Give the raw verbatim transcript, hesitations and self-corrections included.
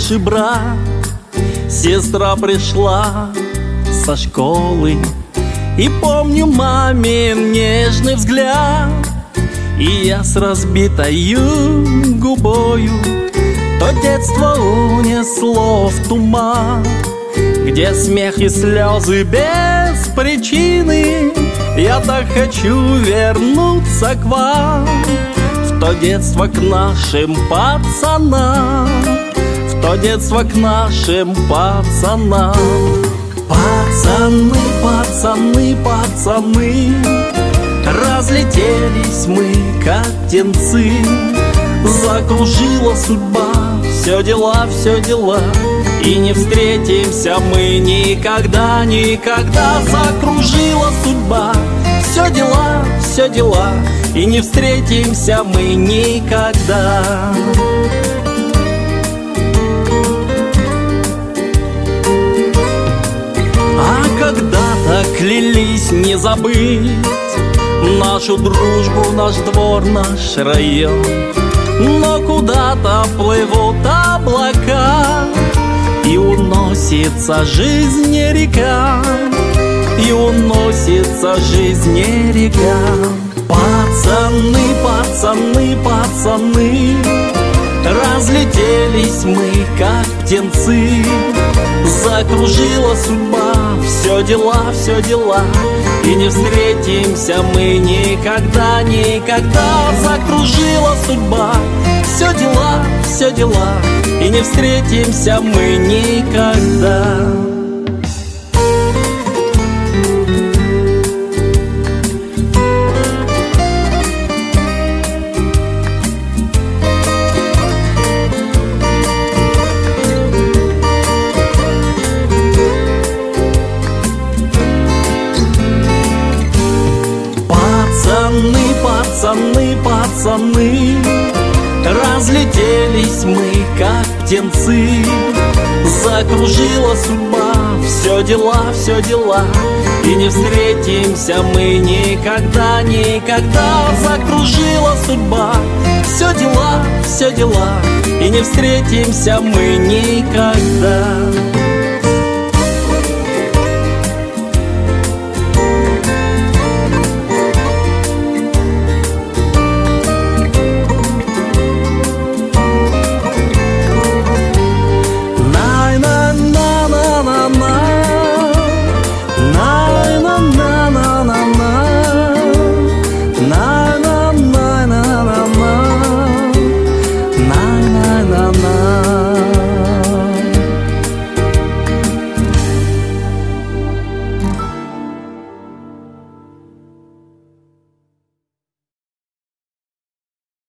старший брат, сестра пришла со школы, и помню мамин нежный взгляд. И я с разбитою губою то детство унесло в туман, где смех и слезы без причины. Я так хочу вернуться к вам, в то детство к нашим пацанам, в то детство к нашим пацанам. Пацаны, пацаны, пацаны, разлетелись мы, как птенцы. Закружила судьба, все дела, все дела, и не встретимся мы никогда, никогда. Закружила судьба, все дела, все дела, и не встретимся мы никогда. А когда-то клялись не забыть нашу дружбу, наш двор, наш район. Но куда-то плывут облака, и уносится жизнь река, и уносится жизнь река. Пацаны, пацаны, пацаны, разлетелись мы, как птенцы. Закружила судьба, все дела, все дела, и не встретимся мы никогда, никогда. Закружила судьба, все дела, все дела, и не встретимся мы никогда. Пацаны, пацаны, пацаны, разлетелись мы, как птенцы. Закружила судьба, все дела, все дела, и не встретимся мы никогда, никогда. Закружила судьба, все дела, все дела, и не встретимся мы никогда.